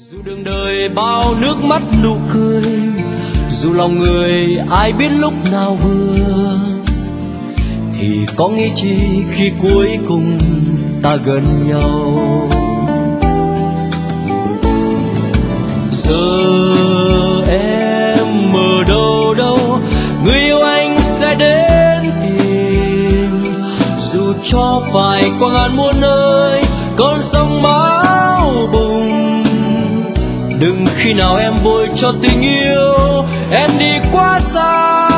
Dù đường đời bao nước mắt nụ cười, dù lòng người ai biết lúc nào vừa, thì có nghĩ chi khi cuối cùng ta gần nhau. Giờ em ở đâu đâu, người yêu anh sẽ đến tìm, dù cho phải qua ngàn muôn nơi con sông bão bùng. Đừng khi nào em vội cho tình yêu em đi quá xa,